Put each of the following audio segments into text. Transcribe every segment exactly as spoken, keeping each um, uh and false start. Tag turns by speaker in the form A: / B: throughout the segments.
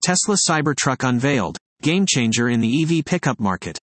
A: Tesla Cybertruck unveiled, game-changer in the E V pickup market.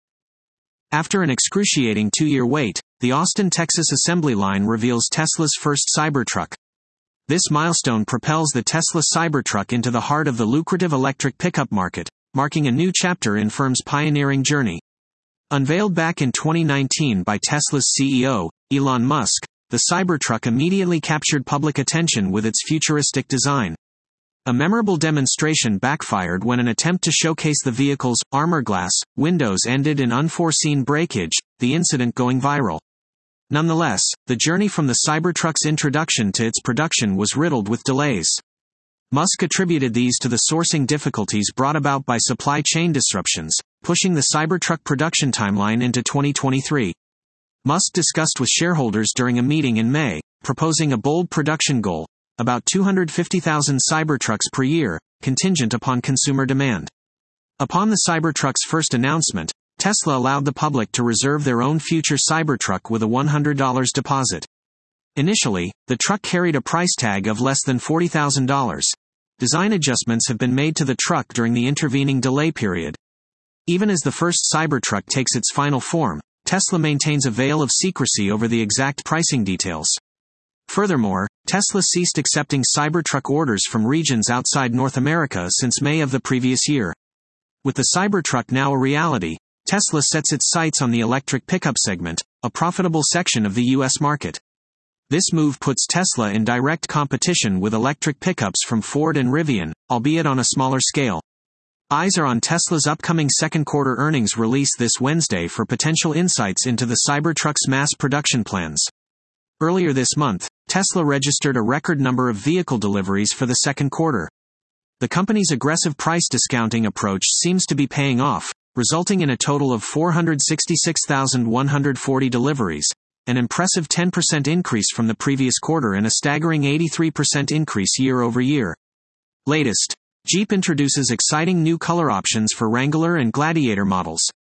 A: After an excruciating two-year wait, the Austin, Texas assembly line reveals Tesla's first Cybertruck. This milestone propels the Tesla Cybertruck into the heart of the lucrative electric pickup market, marking a new chapter in firm's pioneering journey. Unveiled back in twenty nineteen by Tesla's C E O, Elon Musk, the Cybertruck immediately captured public attention with its futuristic design. A memorable demonstration backfired when an attempt to showcase the vehicle's armor glass windows ended in unforeseen breakage, the incident going viral. Nonetheless, the journey from the Cybertruck's introduction to its production was riddled with delays. Musk attributed these to the sourcing difficulties brought about by supply chain disruptions, pushing the Cybertruck production timeline into twenty twenty-three. Musk discussed with shareholders during a meeting in May, proposing a bold production goal, about two hundred fifty thousand Cybertrucks per year, contingent upon consumer demand. Upon the Cybertruck's first announcement, Tesla allowed the public to reserve their own future Cybertruck with a one hundred dollars deposit. Initially, the truck carried a price tag of less than forty thousand dollars. Design adjustments have been made to the truck during the intervening delay period. Even as the first Cybertruck takes its final form, Tesla maintains a veil of secrecy over the exact pricing details. Furthermore, Tesla ceased accepting Cybertruck orders from regions outside North America since May of the previous year. With the Cybertruck now a reality, Tesla sets its sights on the electric pickup segment, a profitable section of the U S market. This move puts Tesla in direct competition with electric pickups from Ford and Rivian, albeit on a smaller scale. Eyes are on Tesla's upcoming second quarter earnings release this Wednesday for potential insights into the Cybertruck's mass production plans. Earlier this month, Tesla registered a record number of vehicle deliveries for the second quarter. The company's aggressive price discounting approach seems to be paying off, resulting in a total of four hundred sixty-six thousand one hundred forty deliveries, an impressive ten percent increase from the previous quarter and a staggering eighty-three percent increase year over year. Latest, Jeep introduces exciting new color options for Wrangler and Gladiator models.